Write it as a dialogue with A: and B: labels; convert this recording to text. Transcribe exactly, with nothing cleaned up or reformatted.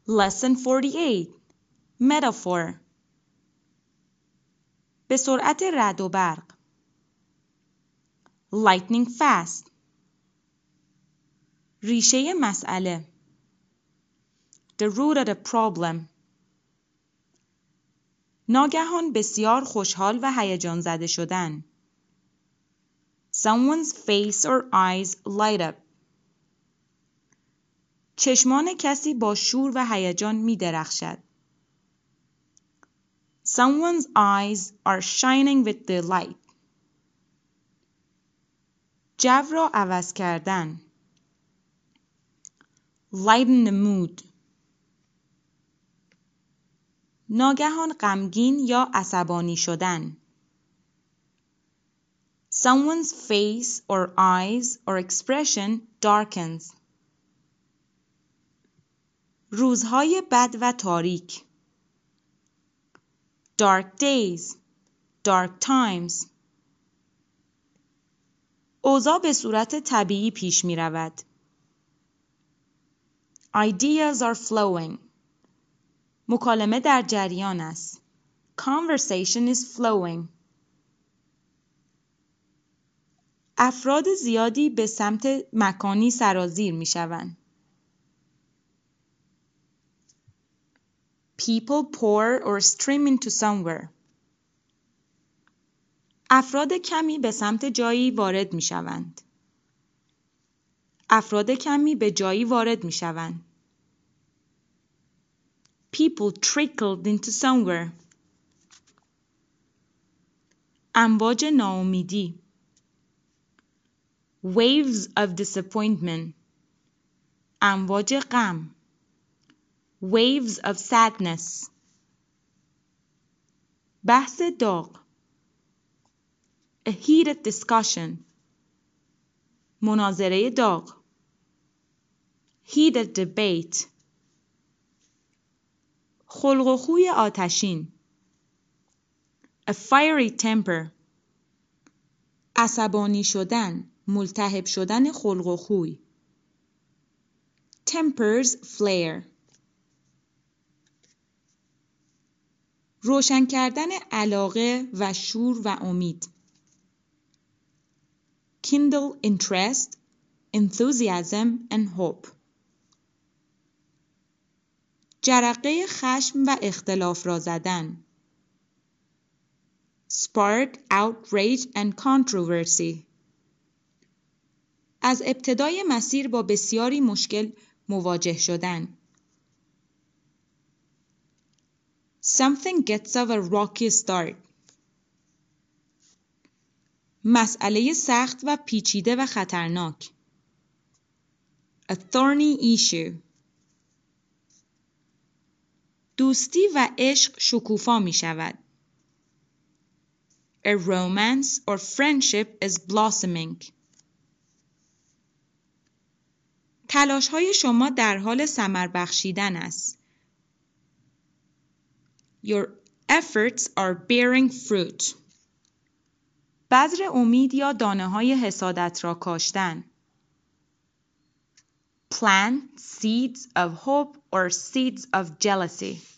A: Lesson forty-eight. Metaphor. به سرعت رعد و برق. Lightning fast. ریشه مسئله. The root of the problem. ناگهان بسیار خوشحال و هیجان زده شدن. Someone's face or eyes light up. چشمان کسی با شور و هیجان می درخشد. Someone's eyes are shining with delight. جو را عوض کردن. Lighten the mood. ناگهان غمگین یا عصبانی شدن. Someone's face or eyes or expression darkens. روزهای بد و تاریک. Dark days. Dark times. اوضاع به صورت طبیعی پیش می رود. Ideas are flowing. مکالمه در جریان است. Conversation is flowing. افراد زیادی به سمت مکانی سرازیر می شوند. People pour or stream into somewhere. افراد کمی به سمت جایی وارد می شوند. افراد کمی به جایی وارد می شوند. People trickled into somewhere. امواج ناامیدی. Waves of disappointment. امواج غم. Waves of sadness. بحث داغ. A heated discussion. مناظره داغ. Heated debate. خلق و خوی آتشین. A fiery temper. عصبانی شدن، ملتهب شدن خلق و خوی. Tempers flare. روشن کردن علاقه و شور و امید. Kindle interest, enthusiasm and hope. جرقه خشم و اختلاف را زدن. Spark outrage and controversy. از ابتدای مسیر با بسیاری مشکل مواجه شدن. Something gets off a rocky start. مسئله سخت و پیچیده و خطرناک. A thorny issue. دوستی و عشق شکوفا می شود. A romance or friendship is blossoming. تلاش های شما در حال ثمر بخشیدن است. Your efforts are bearing fruit. بذر امید یا دانه های حسادت را کاشتن. Plant seeds of hope or seeds of jealousy.